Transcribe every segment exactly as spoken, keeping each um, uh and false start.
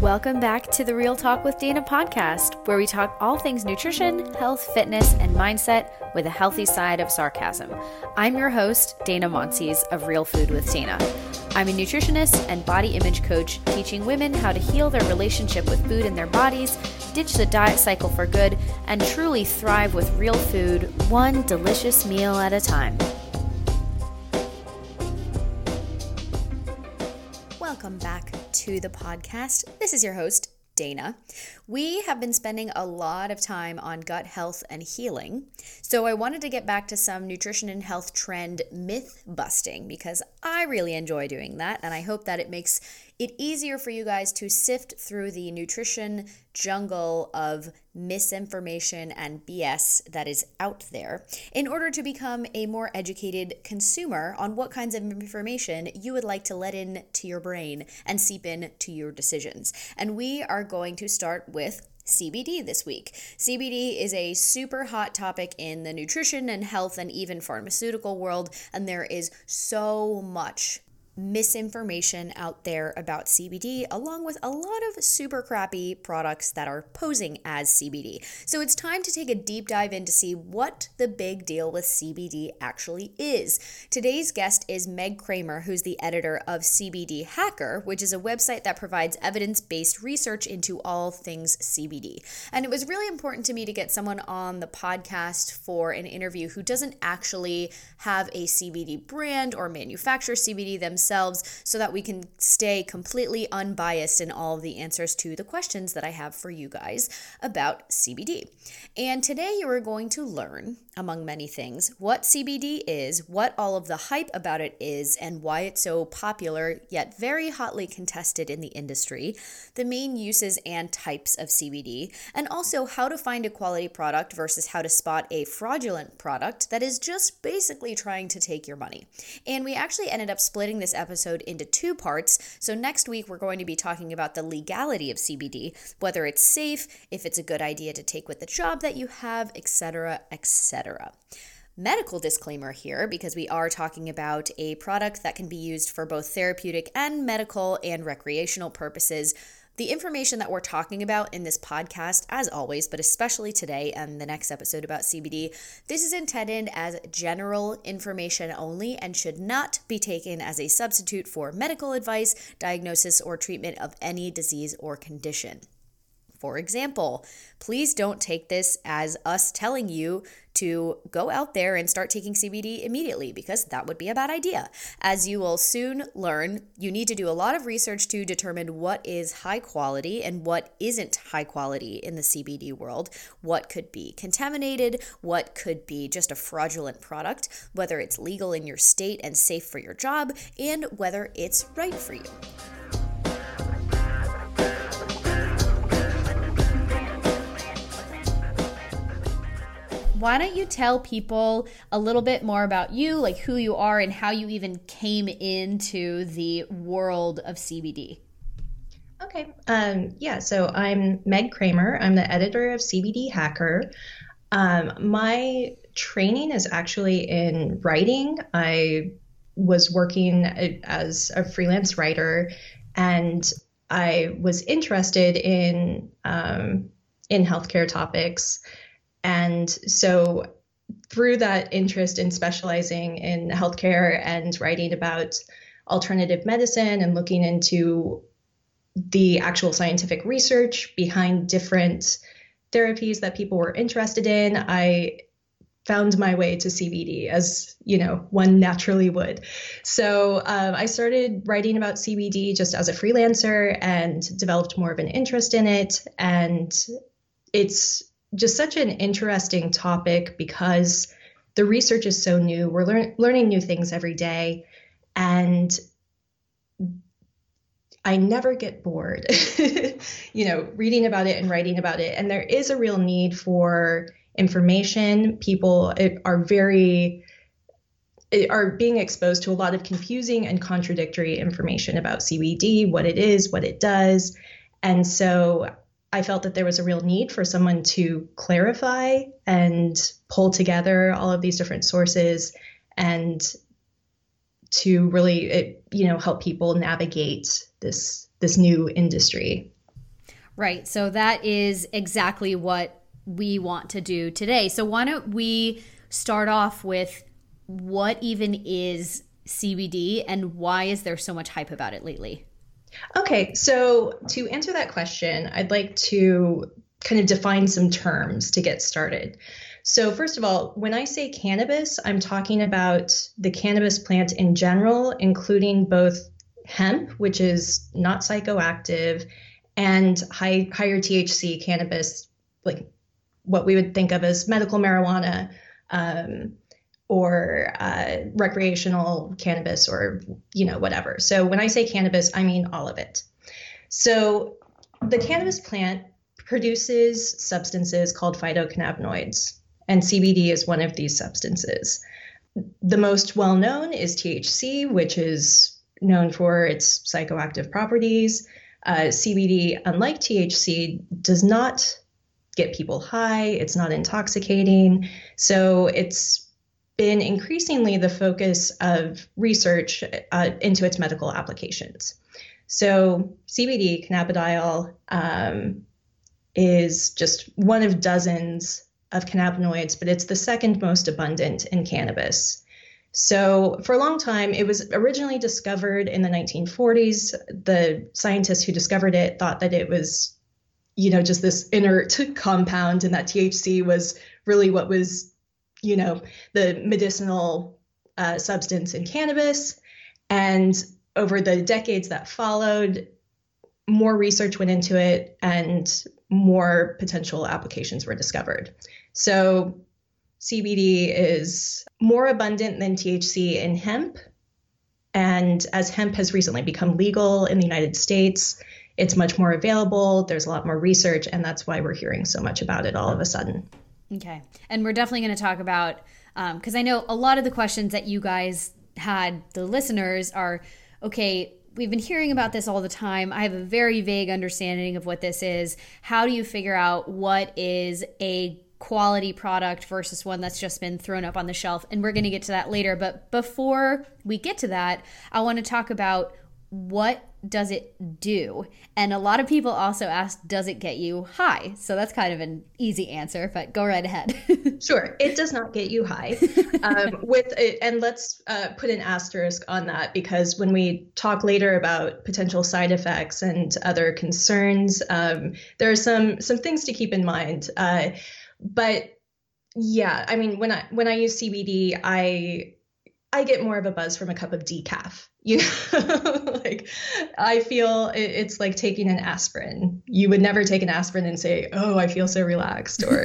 Welcome back to the Real Talk with Dana podcast, where we talk all things nutrition, health, fitness, and mindset with a healthy side of sarcasm. I'm your host, Dana Monsees of Real Food with Dana. I'm a nutritionist and body image coach, teaching women how to heal their relationship with food and their bodies, ditch the diet cycle for good, and truly thrive with real food, one delicious meal at a time. Welcome back to the podcast. This is your host, Dana. We have been spending a lot of time on gut health and healing, so I wanted to get back to some nutrition and health trend myth busting because I really enjoy doing that, and I hope that it makes it easier for you guys to sift through the nutrition jungle of misinformation and B S that is out there in order to become a more educated consumer on what kinds of information you would like to let in to your brain and seep in to your decisions. And we are going to start with C B D this week. C B D is a super hot topic in the nutrition and health and even pharmaceutical world, and there is so much misinformation out there about C B D, along with a lot of super crappy products that are posing as C B D. So it's time to take a deep dive in to see what the big deal with C B D actually is. Today's guest is Meg Kramer, who's the editor of C B D Hacker, which is a website that provides evidence-based research into all things C B D. And it was really important to me to get someone on the podcast for an interview who doesn't actually have a C B D brand or manufacture C B D themselves, so that we can stay completely unbiased in all of the answers to the questions that I have for you guys about C B D. And today you are going to learn, among many things, what C B D is, what all of the hype about it is, and why it's so popular yet very hotly contested in the industry, the main uses and types of C B D, and also how to find a quality product versus how to spot a fraudulent product that is just basically trying to take your money. And we actually ended up splitting this episode into two parts. So next week, we're going to be talking about the legality of C B D, whether it's safe, if it's a good idea to take with the job that you have, et cetera, et cetera. Medical disclaimer here, because we are talking about a product that can be used for both therapeutic and medical and recreational purposes. The information that we're talking about in this podcast, as always, but especially today and the next episode about C B D, this is intended as general information only and should not be taken as a substitute for medical advice, diagnosis, or treatment of any disease or condition. For example, please don't take this as us telling you to go out there and start taking C B D immediately, because that would be a bad idea. As you will soon learn, you need to do a lot of research to determine what is high quality and what isn't high quality in the C B D world, what could be contaminated, what could be just a fraudulent product, whether it's legal in your state and safe for your job, and whether it's right for you. Why don't you tell people a little bit more about you, like who you are and how you even came into the world of C B D? Okay. Um, yeah, so I'm Meg Kramer. I'm the editor of C B D Hacker. Um, my training is actually in writing. I was working as a freelance writer, and I was interested in um, in healthcare topics. And so through that interest in specializing in healthcare and writing about alternative medicine and looking into the actual scientific research behind different therapies that people were interested in, I found my way to C B D, as you know, one naturally would. So um, I started writing about C B D just as a freelancer and developed more of an interest in it. And it's just such an interesting topic because the research is so new. We're lear- learning new things every day, and I never get bored, you know, reading about it and writing about it. And there is a real need for information. People are very are being exposed to a lot of confusing and contradictory information about C B D, what it is, what it does. And so I felt that there was a real need for someone to clarify and pull together all of these different sources and to really, you know, help people navigate this this new industry. Right. So that is exactly what we want to do today. So why don't we start off with what even is C B D and why is there so much hype about it lately? Okay, so to answer that question, I'd like to kind of define some terms to get started. So, first of all, when I say cannabis, I'm talking about the cannabis plant in general, including both hemp, which is not psychoactive, and high, higher T H C cannabis, like what we would think of as medical marijuana, um, or uh, recreational cannabis, or, you know, whatever. So when I say cannabis, I mean all of it. So the cannabis plant produces substances called phytocannabinoids, and C B D is one of these substances. The most well-known is T H C, which is known for its psychoactive properties. Uh, C B D, unlike T H C, does not get people high. It's not intoxicating. So it's been increasingly the focus of research uh, into its medical applications. So C B D, cannabidiol, um, is just one of dozens of cannabinoids, but it's the second most abundant in cannabis. So for a long time, it was originally discovered in the nineteen forties. The scientists who discovered it thought that it was, you know, just this inert compound, and that T H C was really what was, you know, the medicinal uh, substance in cannabis. And over the decades that followed, more research went into it and more potential applications were discovered. So C B D is more abundant than T H C in hemp. And as hemp has recently become legal in the United States, it's much more available. There's a lot more research, and that's why we're hearing so much about it all of a sudden. Okay. And we're definitely going to talk about, because um, I know a lot of the questions that you guys had, the listeners, are, okay, we've been hearing about this all the time. I have a very vague understanding of what this is. How do you figure out what is a quality product versus one that's just been thrown up on the shelf? And we're going to get to that later. But before we get to that, I want to talk about what does it do? And a lot of people also ask, does it get you high? So that's kind of an easy answer, but go right ahead. Sure. It does not get you high. Um, with it, and let's uh, put an asterisk on that, because when we talk later about potential side effects and other concerns, um, there are some some things to keep in mind. Uh, but yeah, I mean, when I when I use C B D, I I get more of a buzz from a cup of decaf. You know, like I feel it, it's like taking an aspirin. You would never take an aspirin and say, "Oh, I feel so relaxed," or,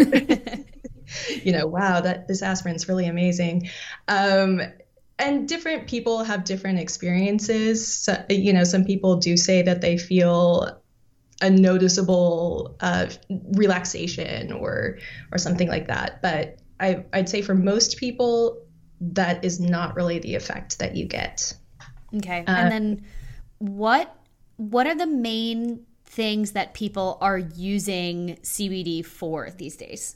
you know, "Wow, that this aspirin's really amazing." Um, and different people have different experiences. So, you know, some people do say that they feel a noticeable uh, relaxation or or something like that. But I, I'd say for most people, that is not really the effect that you get. Okay. And uh, then what what are the main things that people are using C B D for these days?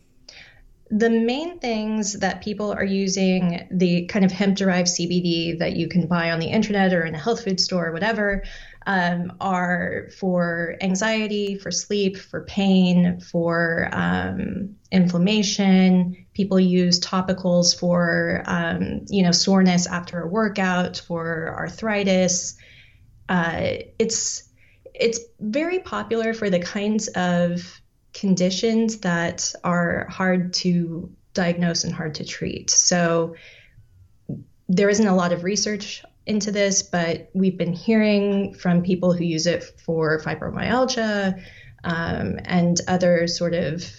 The main things that people are using the kind of hemp-derived C B D that you can buy on the internet or in a health food store or whatever um, are for anxiety, for sleep, for pain, for um, inflammation. People use topicals for, um, you know, soreness after a workout, for arthritis. Uh, it's it's very popular for the kinds of conditions that are hard to diagnose and hard to treat. So there isn't a lot of research into this, but we've been hearing from people who use it for fibromyalgia um, and other sort of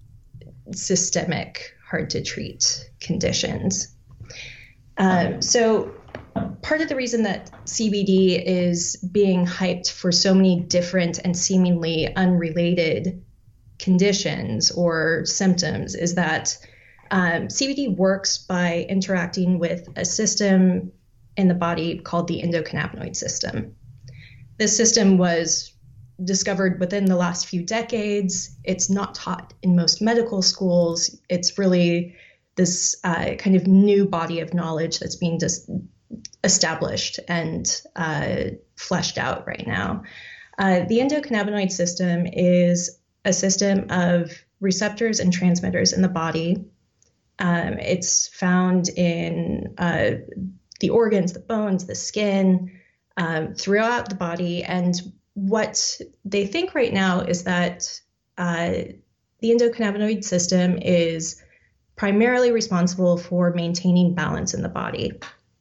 systemic, hard to treat conditions. Um, so part of the reason that C B D is being hyped for so many different and seemingly unrelated conditions or symptoms is that um, C B D works by interacting with a system in the body called the endocannabinoid system. This system was discovered within the last few decades. It's not taught in most medical schools. It's really this uh, kind of new body of knowledge that's being dis- established and uh, fleshed out right now. Uh, the endocannabinoid system is a system of receptors and transmitters in the body. Um, it's found in uh, the organs, the bones, the skin, um, throughout the body. And what they think right now is that uh, the endocannabinoid system is primarily responsible for maintaining balance in the body.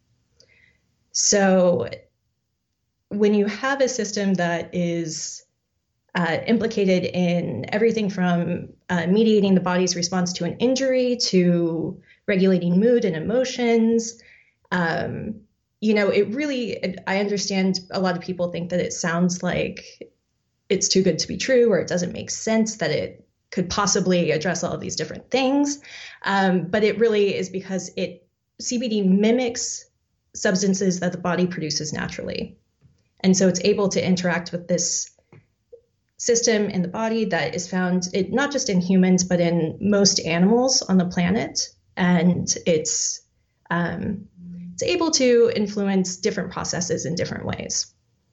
So when you have a system that is uh, implicated in everything from uh, mediating the body's response to an injury to regulating mood and emotions, um, you know, it really, I understand a lot of people think that it sounds like it's too good to be true, or it doesn't make sense that it could possibly address all of these different things. Um, but it really is because it C B D mimics substances that the body produces naturally. And so it's able to interact with this system in the body that is found it, not just in humans, but in most animals on the planet. And it's um, it's able to influence different processes in different ways.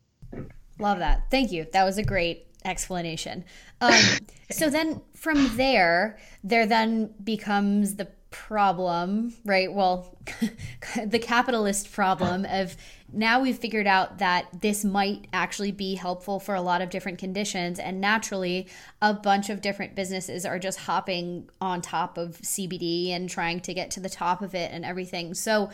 Love that. Thank you. That was a great explanation. Um, so then from there, there then becomes the problem, right? Well, the capitalist problem of now we've figured out that this might actually be helpful for a lot of different conditions. And naturally, a bunch of different businesses are just hopping on top of C B D and trying to get to the top of it and everything. So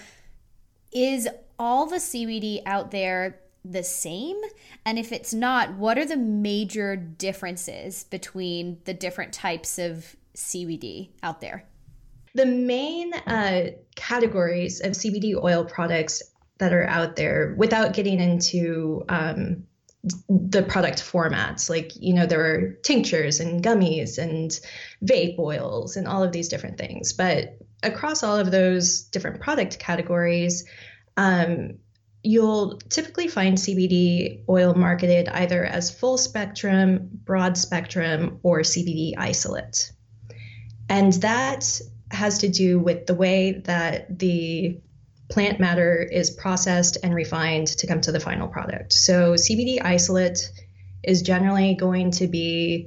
is all the C B D out there the same? And if it's not, what are the major differences between the different types of C B D out there? The main uh, categories of C B D oil products that are out there, without getting into um, the product formats, like, you know, there are tinctures and gummies and vape oils and all of these different things. But across all of those different product categories, um, you'll typically find C B D oil marketed either as full spectrum, broad spectrum, or C B D isolate. And that has to do with the way that the plant matter is processed and refined to come to the final product. So C B D isolate is generally going to be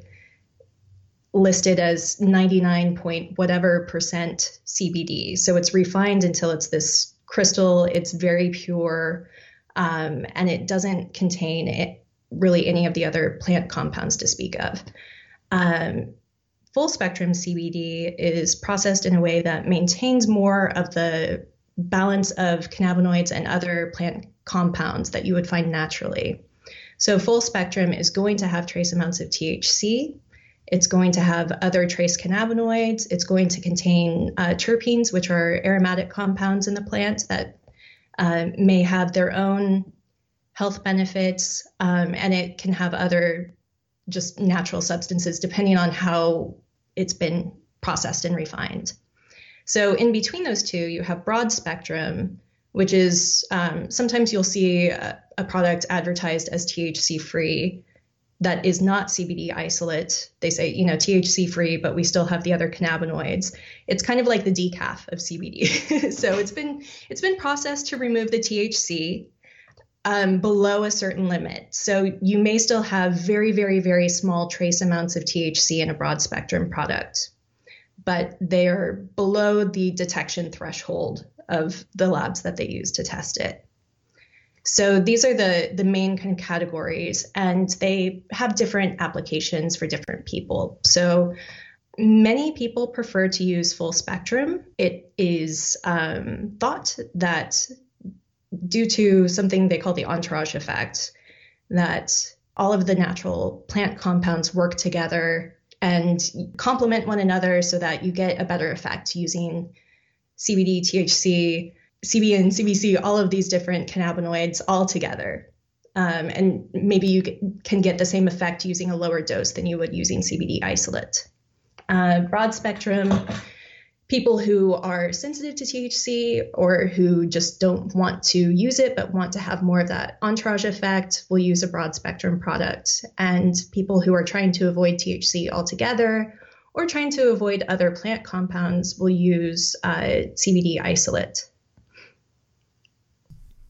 listed as ninety-nine point whatever percent C B D. So it's refined until it's this crystal, it's very pure, um, and it doesn't contain it, really any of the other plant compounds to speak of. Um, Full spectrum C B D is processed in a way that maintains more of the balance of cannabinoids and other plant compounds that you would find naturally. So full spectrum is going to have trace amounts of T H C. It's going to have other trace cannabinoids. It's going to contain uh, terpenes, which are aromatic compounds in the plant that uh, may have their own health benefits, um, and it can have other just natural substances depending on how it's been processed and refined. So in between those two, you have broad spectrum, which is um, sometimes you'll see a, a product advertised as T H C free that is not C B D isolate. They say, you know, T H C free, but we still have the other cannabinoids. It's kind of like the decaf of C B D. So it's been it's been processed to remove the T H C um, below a certain limit. So you may still have very, very, very small trace amounts of T H C in a broad spectrum product, but they are below the detection threshold of the labs that they use to test it. So these are the, the main kind of categories, and they have different applications for different people. So many people prefer to use full spectrum. It is um, thought that due to something they call the entourage effect, that all of the natural plant compounds work together and complement one another so that you get a better effect using C B D, T H C, C B N, C B C, all of these different cannabinoids all together. Um, and maybe you can get the same effect using a lower dose than you would using C B D isolate. Uh, broad spectrum, people who are sensitive to T H C or who just don't want to use it but want to have more of that entourage effect will use a broad spectrum product. And people who are trying to avoid T H C altogether or trying to avoid other plant compounds will use uh, C B D isolate.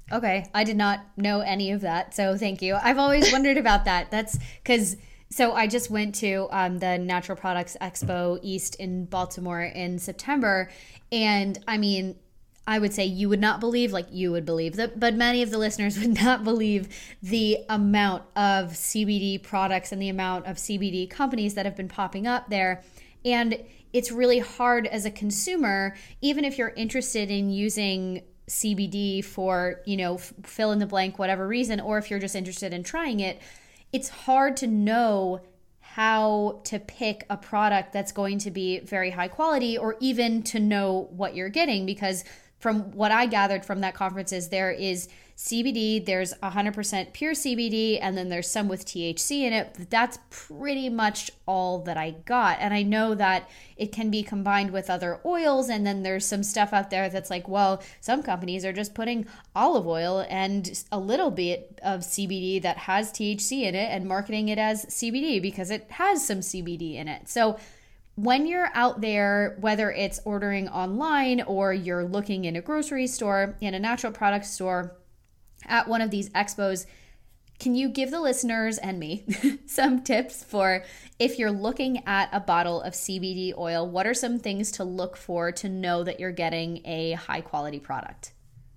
Okay, I did not know any of that, so thank you. I've always wondered about that. That's because so I just went to um, the Natural Products Expo East in Baltimore in September, and I mean, I would say you would not believe, like you would believe that, but many of the listeners would not believe the amount of C B D products and the amount of C B D companies that have been popping up there. And it's really hard as a consumer, even if you're interested in using C B D for, you know, f- fill in the blank, whatever reason, or if you're just interested in trying it, it's hard to know how to pick a product that's going to be very high quality, or even to know what you're getting, because from what I gathered from that conference is there is C B D, there's one hundred percent pure C B D, and then there's some with T H C in it. That's pretty much all that I got. And I know that it can be combined with other oils, and then there's some stuff out there that's like, well, some companies are just putting olive oil and a little bit of C B D that has T H C in it and marketing it as C B D because it has some C B D in it. So when you're out there, whether it's ordering online or you're looking in a grocery store, in a natural product store, at one of these expos, can you give the listeners and me some tips for if you're looking at a bottle of C B D oil, what are some things to look for to know that you're getting a high quality product?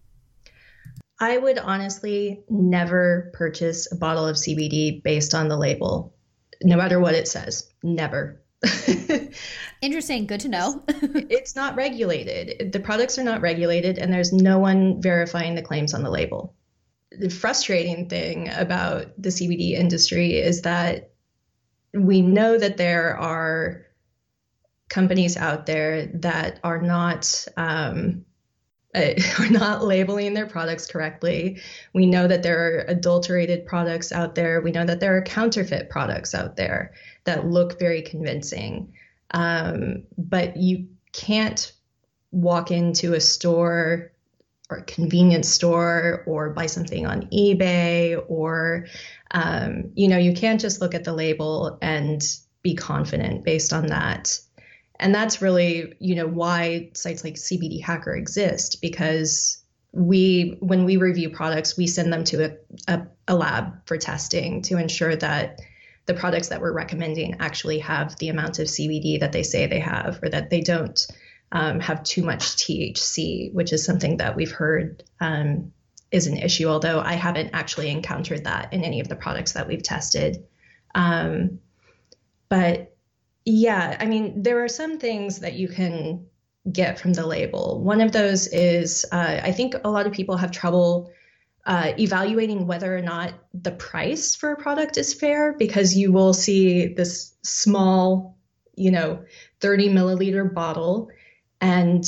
I would honestly never purchase a bottle of C B D based on the label, no matter what it says. Never. Interesting. Good to know. It's not regulated. The products are not regulated, and there's no one verifying the claims on the label. The frustrating thing about the C B D industry is that we know that there are companies out there that are not um, uh, are not labeling their products correctly. We know that there are adulterated products out there. We know that there are counterfeit products out there that look very convincing. Um, but you can't walk into a store or a convenience store or buy something on eBay or, um, you know, you can't just look at the label and be confident based on that. And that's really, you know, why sites like C B D Hacker exist, because we, when we review products, we send them to a, a, a lab for testing to ensure that the products that we're recommending actually have the amount of C B D that they say they have, or that they don't um, have too much T H C, which is something that we've heard um, is an issue, although I haven't actually encountered that in any of the products that we've tested. Um, but yeah, I mean, there are some things that you can get from the label. One of those is uh, I think a lot of people have trouble Uh, evaluating whether or not the price for a product is fair, because you will see this small, you know, thirty milliliter bottle and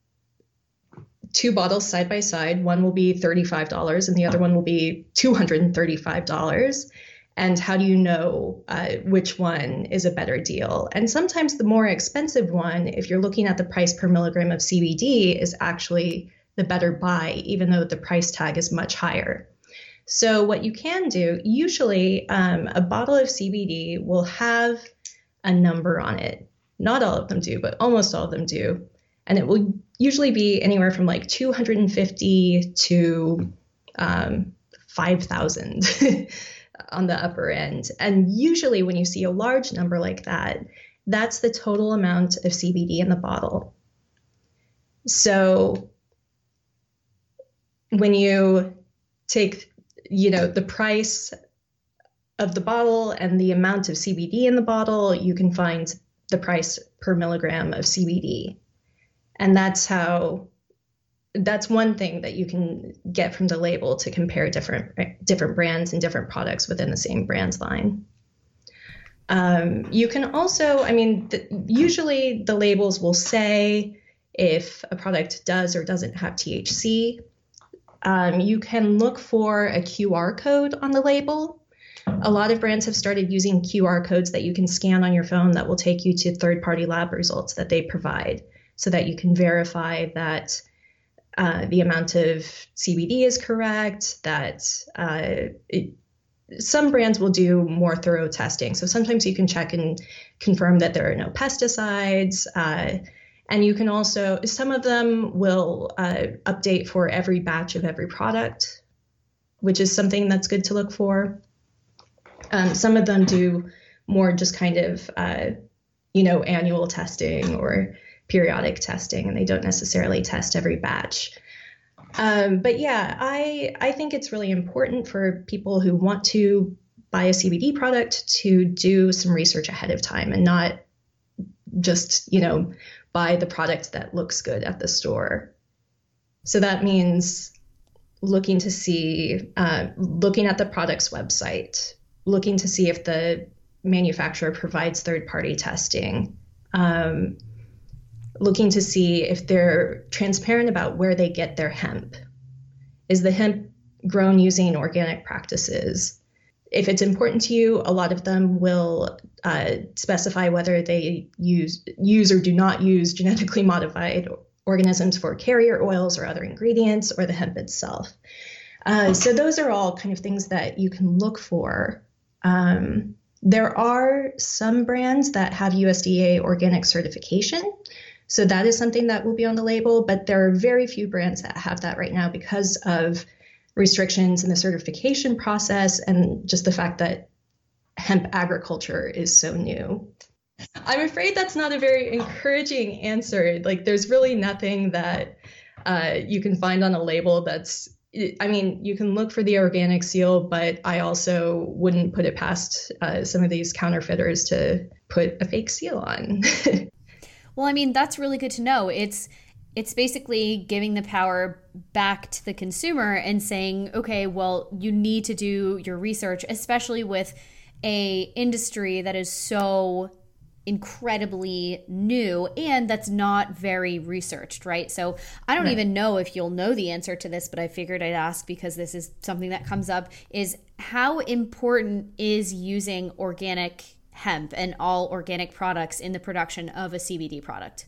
two bottles side by side. One will be thirty-five dollars and the other one will be two hundred thirty-five dollars. And how do you know uh, which one is a better deal? And sometimes the more expensive one, if you're looking at the price per milligram of C B D, is actually the better buy, even though the price tag is much higher. So what you can do, usually um, a bottle of C B D will have a number on it. Not all of them do, but almost all of them do. And it will usually be anywhere from like two hundred fifty to um, five thousand on the upper end. And usually when you see a large number like that, that's the total amount of C B D in the bottle. So when you take, you know, the price of the bottle and the amount of C B D in the bottle, you can find the price per milligram of C B D. And that's how, that's one thing that you can get from the label to compare different, different brands and different products within the same brand's line. Um, you can also, I mean, the, usually the labels will say if a product does or doesn't have T H C. Um, you can look for a Q R code on the label. A lot of brands have started using Q R codes that you can scan on your phone that will take you to third-party lab results that they provide, so that you can verify that uh, the amount of C B D is correct, that uh, it, some brands will do more thorough testing. So sometimes you can check and confirm that there are no pesticides, uh, And you can also, some of them will uh, update for every batch of every product, which is something that's good to look for. Um, some of them do more just kind of, uh, you know, annual testing or periodic testing, and they don't necessarily test every batch. Um, but yeah, I I think it's really important for people who want to buy a C B D product to do some research ahead of time and not just, you know, buy the product that looks good at the store. So that means looking to see, uh, looking at the product's website, looking to see if the manufacturer provides third-party testing, um, looking to see if they're transparent about where they get their hemp. Is the hemp grown using organic practices? If it's important to you, a lot of them will uh, specify whether they use use or do not use genetically modified organisms for carrier oils or other ingredients, or the hemp itself. Uh, so those are all kind of things that you can look for. Um, there are some brands that have U S D A organic certification. So that is something that will be on the label, but there are very few brands that have that right now because of restrictions in the certification process and just the fact that hemp agriculture is so new. I'm afraid that's not a very encouraging answer. Like, there's really nothing that uh, you can find on a label that's, I mean, you can look for the organic seal, but I also wouldn't put it past uh, some of these counterfeiters to put a fake seal on. Well, I mean, that's really good to know. It's It's basically giving the power back to the consumer and saying, okay, well, you need to do your research, especially with a industry that is so incredibly new and that's not very researched, right? So I don't right. even know if you'll know the answer to this, but I figured I'd ask because this is something that comes up, is how important is using organic hemp and all organic products in the production of a C B D product?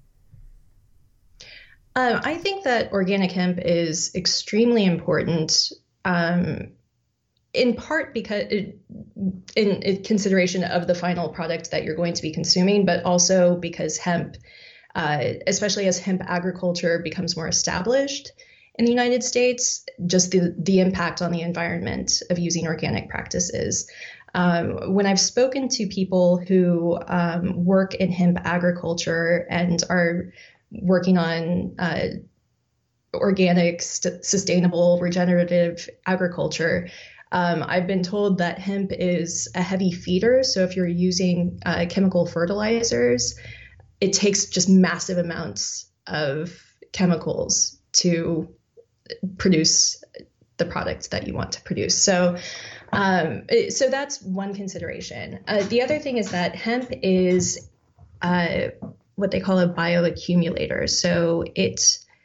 Um, I think that organic hemp is extremely important, um, in part because it, in, in consideration of the final product that you're going to be consuming, but also because hemp, uh, especially as hemp agriculture becomes more established in the United States, just the, the impact on the environment of using organic practices. Um, when I've spoken to people who um, work in hemp agriculture and are working on uh, organic, st- sustainable, regenerative agriculture, um, I've been told that hemp is a heavy feeder. So if you're using uh, chemical fertilizers, it takes just massive amounts of chemicals to produce the product that you want to produce. So, um, so that's one consideration. Uh, the other thing is that hemp is uh, what they call a bioaccumulator. So it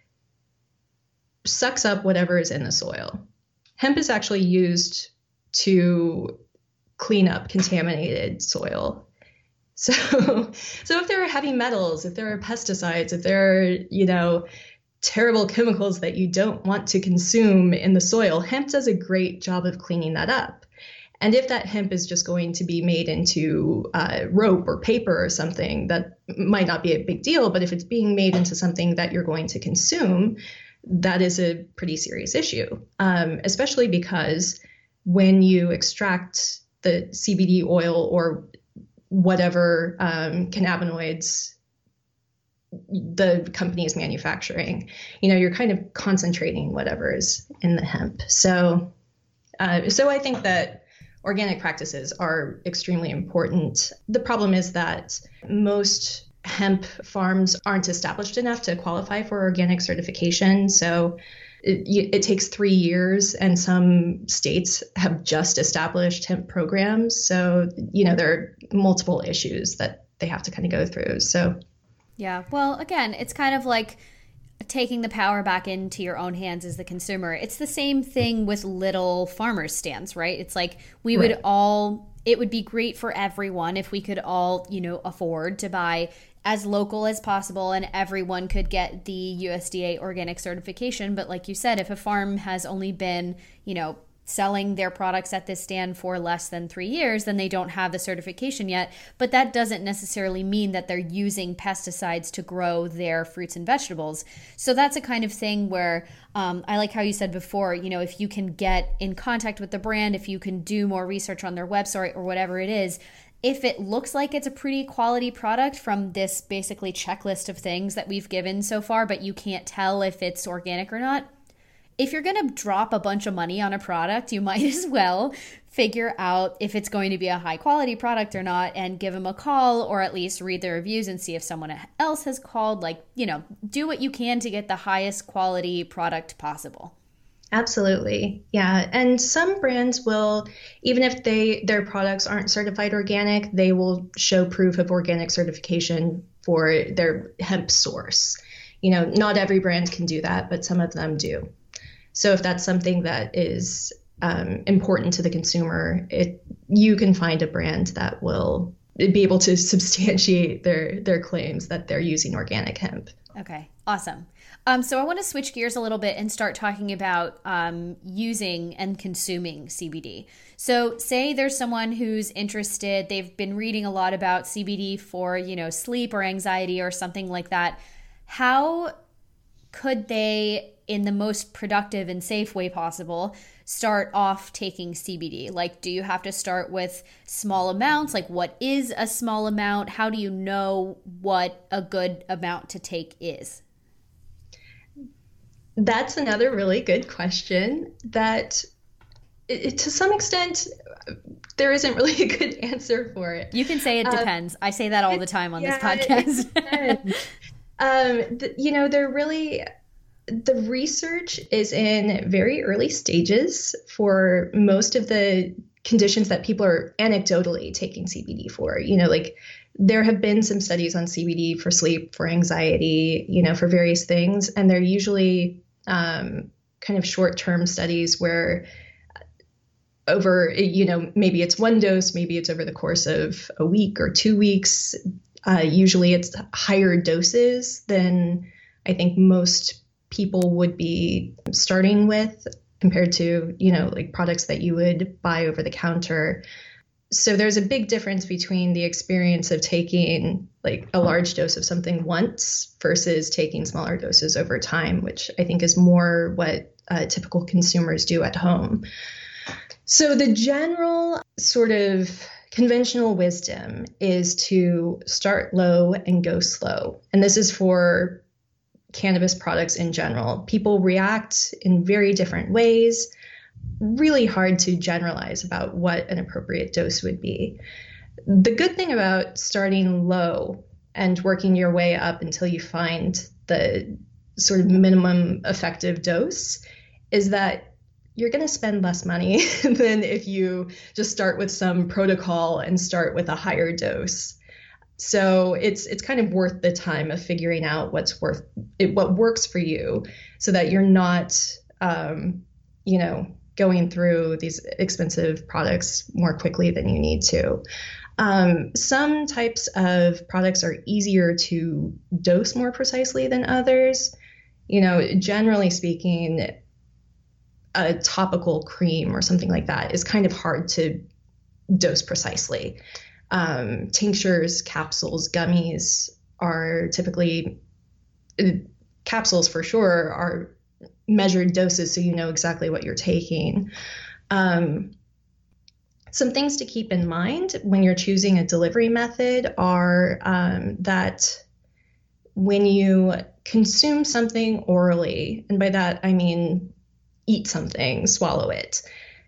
sucks up whatever is in the soil. Hemp is actually used to clean up contaminated soil. So, so if there are heavy metals, if there are pesticides, if there are, you know, terrible chemicals that you don't want to consume in the soil, hemp does a great job of cleaning that up. And if that hemp is just going to be made into uh, rope or paper or something, that might not be a big deal. But if it's being made into something that you're going to consume, that is a pretty serious issue, um, especially because when you extract the C B D oil or whatever um, cannabinoids the company is manufacturing, you know, you're kind of concentrating whatever is in the hemp. So, uh, so I think that organic practices are extremely important. The problem is that most hemp farms aren't established enough to qualify for organic certification. So it, it takes three years and some states have just established hemp programs. So, you know, there are multiple issues that they have to kind of go through. So, yeah, well, again, it's kind of like taking the power back into your own hands as the consumer. It's the same thing with little farmers stands, right? It's like we right. would all, it would be great for everyone if we could all, you know, afford to buy as local as possible and everyone could get the U S D A organic certification. But like you said, if a farm has only been, you know, selling their products at this stand for less than three years, then they don't have the certification yet. But that doesn't necessarily mean that they're using pesticides to grow their fruits and vegetables. So that's a kind of thing where um, I like how you said before, you know, if you can get in contact with the brand, if you can do more research on their website or whatever it is, if it looks like it's a pretty quality product from this basically checklist of things that we've given so far, but you can't tell if it's organic or not, if you're going to drop a bunch of money on a product, you might as well figure out if it's going to be a high quality product or not and give them a call, or at least read the reviews and see if someone else has called. Like, you know, do what you can to get the highest quality product possible. Absolutely. Yeah. And some brands will, even if they their products aren't certified organic, they will show proof of organic certification for their hemp source. You know, not every brand can do that, but some of them do. So if that's something that is um, important to the consumer, it you can find a brand that will be able to substantiate their their claims that they're using organic hemp. Okay, awesome. Um, so I want to switch gears a little bit and start talking about um, using and consuming C B D. So say there's someone who's interested, they've been reading a lot about C B D for, you know, sleep or anxiety or something like that. How could they, in the most productive and safe way possible, start off taking C B D? Like, do you have to start with small amounts? Like, what is a small amount? How do you know what a good amount to take is? That's another really good question that it, to some extent, there isn't really a good answer for it. You can say it depends. Um, I say that all the time on yeah, this podcast. um, the, you know, they're really... The research is in very early stages for most of the conditions that people are anecdotally taking C B D for. You know, like there have been some studies on C B D for sleep, for anxiety, you know, for various things. And they're usually um, kind of short-term studies where over, you know, maybe it's one dose, maybe it's over the course of a week or two weeks. Uh, usually it's higher doses than I think most people would be starting with compared to, you know, like products that you would buy over the counter. So there's a big difference between the experience of taking like a large dose of something once versus taking smaller doses over time, which I think is more what uh, typical consumers do at home. So the general sort of conventional wisdom is to start low and go slow. And this is for cannabis products in general. People react in very different ways. Really hard to generalize about what an appropriate dose would be. The good thing about starting low and working your way up until you find the sort of minimum effective dose is that you're going to spend less money than if you just start with some protocol and start with a higher dose. So it's it's kind of worth the time of figuring out what's worth it, what works for you, so that you're not, um, you know, going through these expensive products more quickly than you need to. Um, some types of products are easier to dose more precisely than others. You know, generally speaking, a topical cream or something like that is kind of hard to dose precisely. Um, tinctures, capsules, gummies are typically, uh, capsules for sure are measured doses, so you know exactly what you're taking. Um, some things to keep in mind when you're choosing a delivery method are um, that when you consume something orally, and by that I mean eat something, swallow it,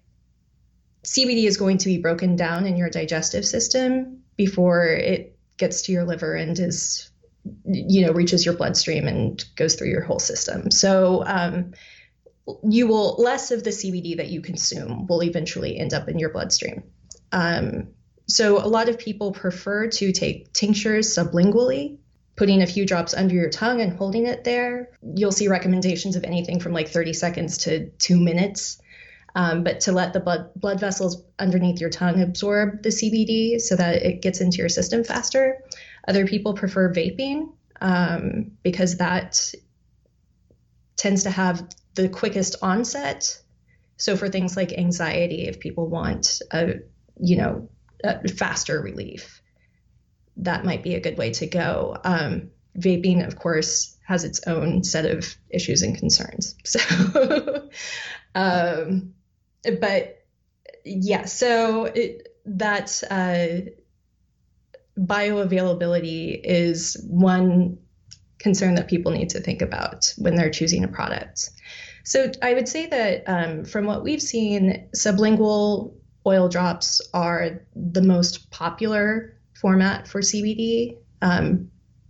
C B D is going to be broken down in your digestive system before it gets to your liver and is, you know, reaches your bloodstream and goes through your whole system. So um, you will, less of the C B D that you consume will eventually end up in your bloodstream. Um, so a lot of people prefer to take tinctures sublingually, putting a few drops under your tongue and holding it there. You'll see recommendations of anything from like thirty seconds to two minutes. Um, but to let the blood blood vessels underneath your tongue absorb the C B D so that it gets into your system faster. Other people prefer vaping um, because that tends to have the quickest onset. So for things like anxiety, if people want a, you know, a faster relief, that might be a good way to go. Um, vaping, of course, has its own set of issues and concerns. So, um, but yeah, so it, that uh, bioavailability is one concern that people need to think about when they're choosing a product. So I would say that um, from what we've seen, sublingual oil drops are the most popular format for C B D. Um,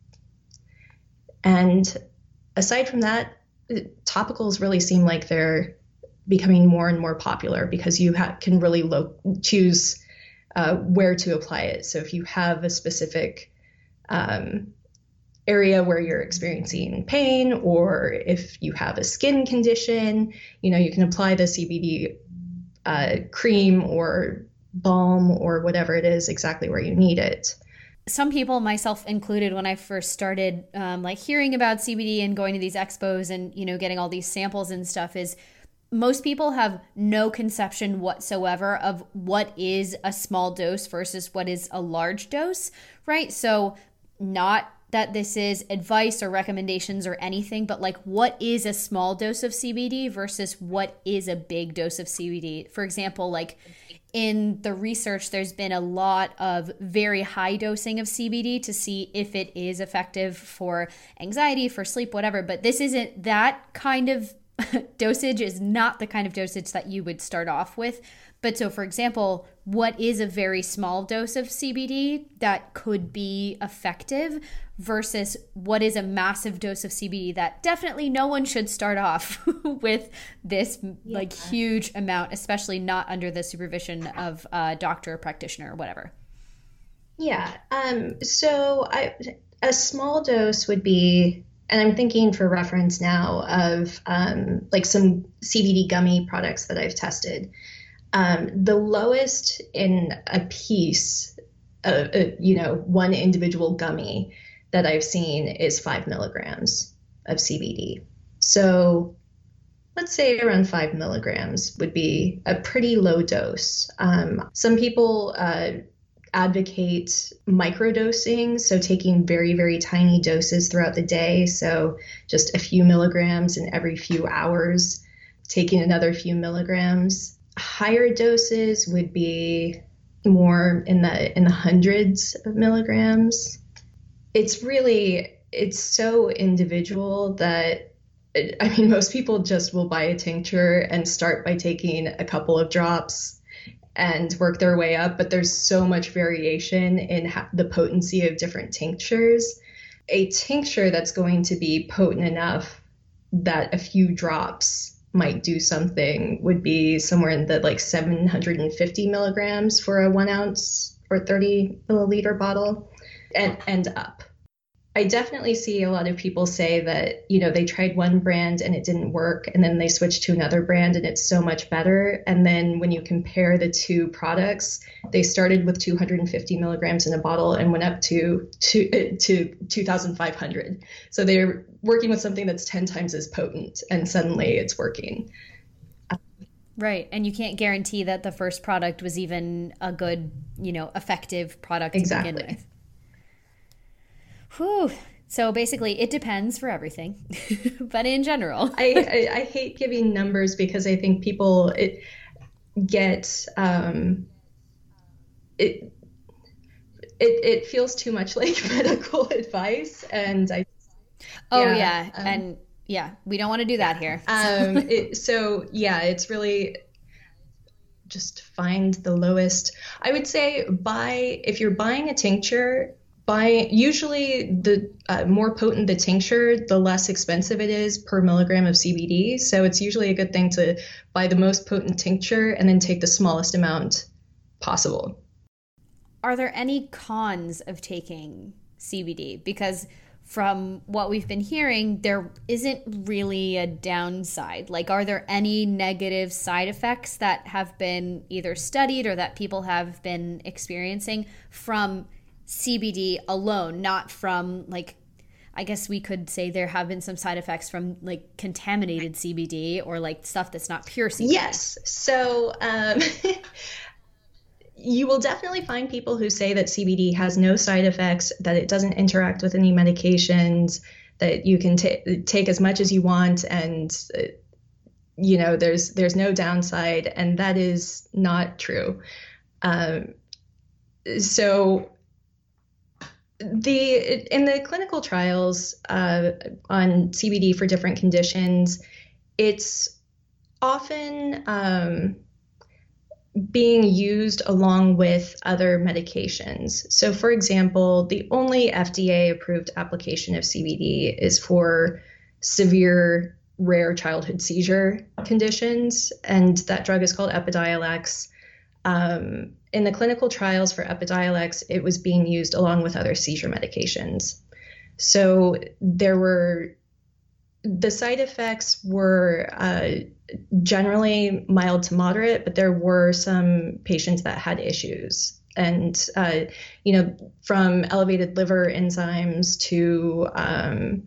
and aside from that, topicals really seem like they're becoming more and more popular because you ha- can really lo- choose uh, where to apply it. So if you have a specific um, area where you're experiencing pain, or if you have a skin condition, you know, you can apply the C B D uh, cream or balm or whatever it is exactly where you need it. Some people, myself included, when I first started um, like hearing about C B D and going to these expos and, you know, getting all these samples and stuff, is most people have no conception whatsoever of what is a small dose versus what is a large dose, right? So not that this is advice or recommendations or anything, but like what is a small dose of C B D versus what is a big dose of C B D? For example, like in the research, there's been a lot of very high dosing of C B D to see if it is effective for anxiety, for sleep, whatever. But this isn't that kind of dosage is not the kind of dosage that you would start off with. But so, for example, what is a very small dose of C B D that could be effective versus what is a massive dose of C B D that definitely no one should start off with this yeah. like huge amount, especially not under the supervision of a doctor or practitioner or whatever. Yeah. Um, so I, a small dose would be, and I'm thinking for reference now of um, like some C B D gummy products that I've tested. Um, the lowest in a piece, of, uh, you know, one individual gummy that I've seen is five milligrams of C B D. So let's say around five milligrams would be a pretty low dose. Um, some people uh, advocate microdosing, so taking very, very tiny doses throughout the day. So just a few milligrams in every few hours, taking another few milligrams. Higher doses would be more in the in the hundreds of milligrams. It's really, it's so individual that, I mean, most people just will buy a tincture and start by taking a couple of drops and work their way up, but there's so much variation in ha- the potency of different tinctures. A tincture that's going to be potent enough that a few drops might do something would be somewhere in the like seven hundred fifty milligrams for a one ounce or thirty milliliter bottle and, and up. I definitely see a lot of people say that, you know, they tried one brand and it didn't work, and then they switched to another brand and it's so much better. And then when you compare the two products, they started with two hundred fifty milligrams in a bottle and went up to to, to two thousand five hundred. So they're working with something that's ten times as potent, and suddenly it's working. Right. And you can't guarantee that the first product was even a good, you know, effective product exactly. to begin with. Whew. So basically, it depends for everything, but in general, I, I, I hate giving numbers because I think people it get um, it it it feels too much like medical advice, and I. Oh yeah, yeah. Um, and yeah, we don't want to do that here. Um, it, so yeah, it's really just find the lowest. I would say buy if you're buying a tincture. Buy, usually the uh, more potent the tincture, the less expensive it is per milligram of C B D. So it's usually a good thing to buy the most potent tincture and then take the smallest amount possible. Are there any cons of taking C B D? Because from what we've been hearing, there isn't really a downside. Like, are there any negative side effects that have been either studied or that people have been experiencing from C B D alone, not from like, I guess we could say there have been some side effects from like contaminated C B D or like stuff that's not pure C B D. Yes. So um, you will definitely find people who say that C B D has no side effects, that it doesn't interact with any medications, that you can t- take as much as you want, and uh, you know there's there's no downside, and that is not true. Um, so the in the clinical trials uh, on C B D for different conditions, it's often um, being used along with other medications. So, for example, the only F D A-approved application of C B D is for severe rare childhood seizure conditions, and that drug is called Epidiolex. Um, in the clinical trials for Epidiolex, it was being used along with other seizure medications. So there were, the side effects were uh, generally mild to moderate, but there were some patients that had issues. And, uh, you know, from elevated liver enzymes to um,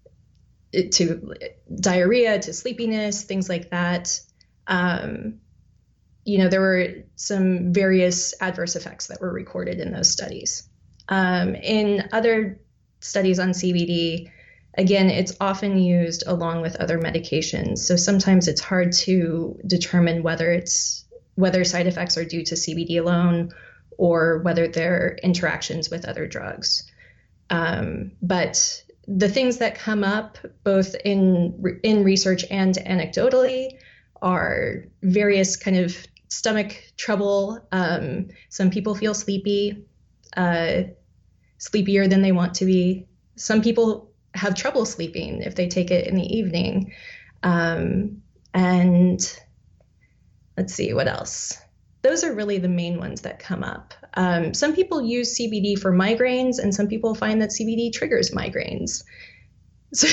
to diarrhea, to sleepiness, things like that. Um, you know, there were some various adverse effects that were recorded in those studies. Um, in other studies on C B D, again, it's often used along with other medications. So sometimes it's hard to determine whether it's whether side effects are due to C B D alone or whether they're interactions with other drugs. Um, but the things that come up both in in research and anecdotally are various kind of stomach trouble. Um, some people feel sleepy, uh, sleepier than they want to be. Some people have trouble sleeping if they take it in the evening. Um, and let's see, what else? Those are really the main ones that come up. Um, some people use C B D for migraines, and some people find that C B D triggers migraines. So,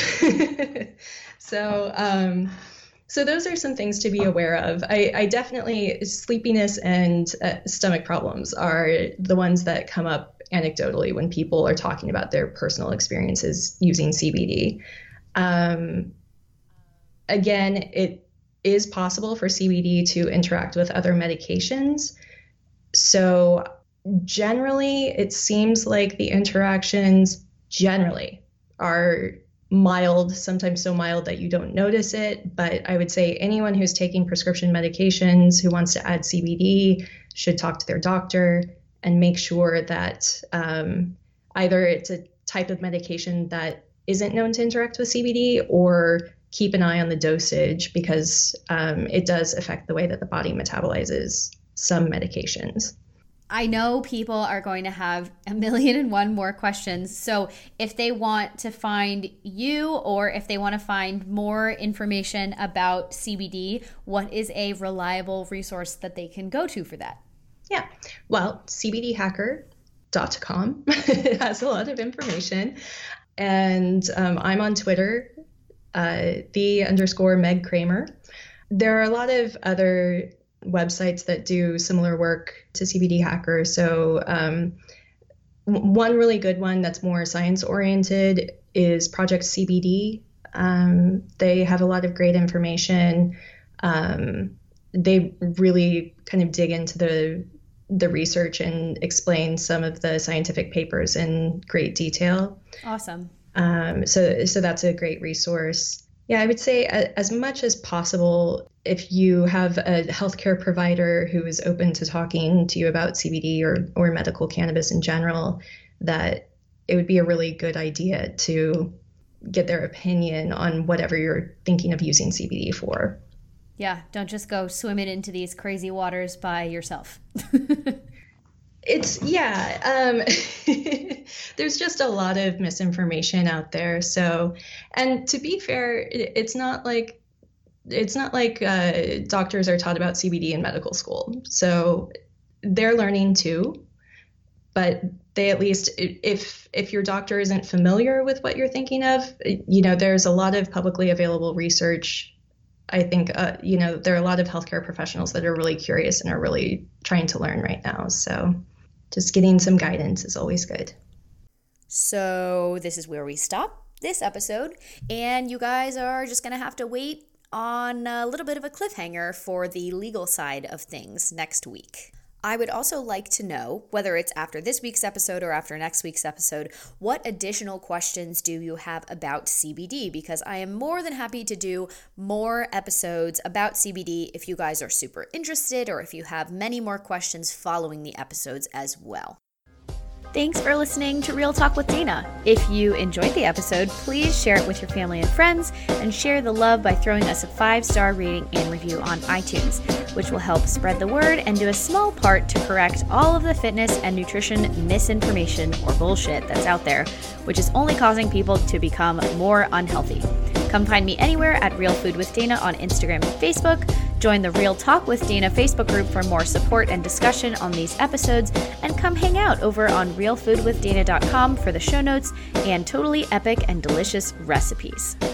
so, um, so those are some things to be aware of. I, I definitely, sleepiness and uh, stomach problems are the ones that come up anecdotally when people are talking about their personal experiences using C B D. Um, again, it is possible for C B D to interact with other medications. So generally, it seems like the interactions generally are mild, sometimes so mild that you don't notice it. But I would say anyone who's taking prescription medications who wants to add C B D should talk to their doctor and make sure that um, either it's a type of medication that isn't known to interact with C B D, or keep an eye on the dosage, because um, it does affect the way that the body metabolizes some medications. I know people are going to have a million and one more questions. So if they want to find you, or if they want to find more information about C B D, what is a reliable resource that they can go to for that? Yeah, well, c b d hacker dot com has a lot of information. And um, I'm on Twitter, uh, the underscore Meg Kramer. There are a lot of other websites that do similar work to C B D Hacker. So um, one really good one that's more science oriented is Project C B D. Um, they have a lot of great information. Um, they really kind of dig into the the research and explain some of the scientific papers in great detail. Awesome. Um, so, so that's a great resource. Yeah, I would say a, as much as possible, if you have a healthcare provider who is open to talking to you about C B D or, or medical cannabis in general, that it would be a really good idea to get their opinion on whatever you're thinking of using C B D for. Yeah, don't just go swimming into these crazy waters by yourself. It's, yeah, um, there's just a lot of misinformation out there. So, and to be fair, it, it's not like, it's not like uh, doctors are taught about C B D in medical school. So they're learning too, but they at least, if if your doctor isn't familiar with what you're thinking of, you know, there's a lot of publicly available research. I think, uh, you know, there are a lot of healthcare professionals that are really curious and are really trying to learn right now. So just getting some guidance is always good. So this is where we stop. this episode, and you guys are just going to have to wait on a little bit of a cliffhanger for the legal side of things next week. I would also like to know, whether it's after this week's episode or after next week's episode, what additional questions do you have about C B D? Because I am more than happy to do more episodes about C B D if you guys are super interested or if you have many more questions following the episodes as well. Thanks for listening to Real Talk with Dana. If you enjoyed the episode, please share it with your family and friends, and share the love by throwing us a five-star rating and review on iTunes, which will help spread the word and do a small part to correct all of the fitness and nutrition misinformation or bullshit that's out there, which is only causing people to become more unhealthy. Come find me anywhere at Real Food with Dana on Instagram and Facebook. Join the Real Talk with Dana Facebook group for more support and discussion on these episodes, and come hang out over on real food with dana dot com for the show notes and totally epic and delicious recipes.